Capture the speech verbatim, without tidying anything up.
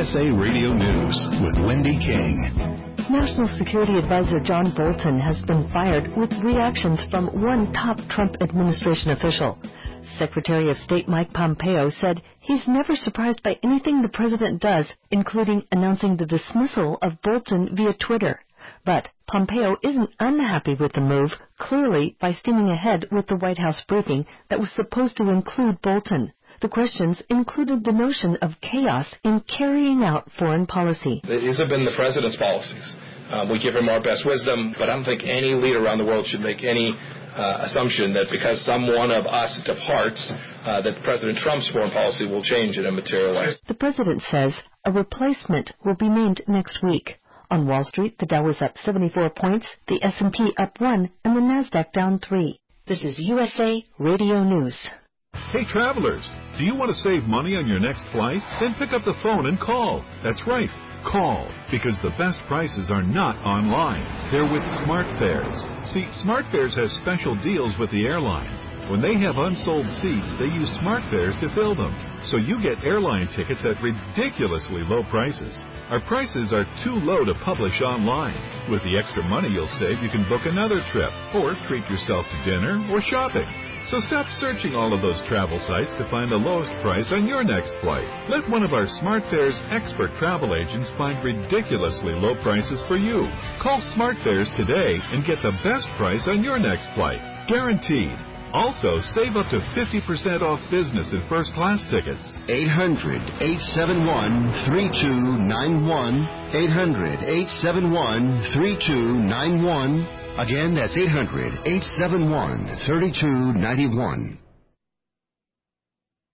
S A Radio News with Wendy King. National Security Advisor John Bolton has been fired with reactions from one top Trump administration official. Secretary of State Mike Pompeo said he's never surprised by anything the president does, including announcing the dismissal of Bolton via Twitter. But Pompeo isn't unhappy with the move, clearly by steaming ahead with the White House briefing that was supposed to include Bolton. The questions included the notion of chaos in carrying out foreign policy. These have been the president's policies. Um, we give him our best wisdom, but I don't think any leader around the world should make any uh, assumption that because some one of us departs, uh, that President Trump's foreign policy will change in a material way. The president says a replacement will be named next week. On Wall Street, the Dow was up seventy-four points, the S and P up one, and the Nasdaq down three. This is U S A Radio News. Hey, travelers, do you want to save money on your next flight? Then pick up the phone and call. That's right, call, because the best prices are not online. They're with SmartFares. See, SmartFares has special deals with the airlines. When they have unsold seats, they use SmartFares to fill them. So you get airline tickets at ridiculously low prices. Our prices are too low to publish online. With the extra money you'll save, you can book another trip or treat yourself to dinner or shopping. So stop searching all of those travel sites to find the lowest price on your next flight. Let one of our SmartFares expert travel agents find ridiculously low prices for you. Call SmartFares today and get the best price on your next flight. Guaranteed. Also, save up to fifty percent off business and first-class tickets. eight hundred, eight seven one, three two nine one. eight hundred, eight seven one, three two nine one. Again, that's eight hundred, eight seven one, three two nine one.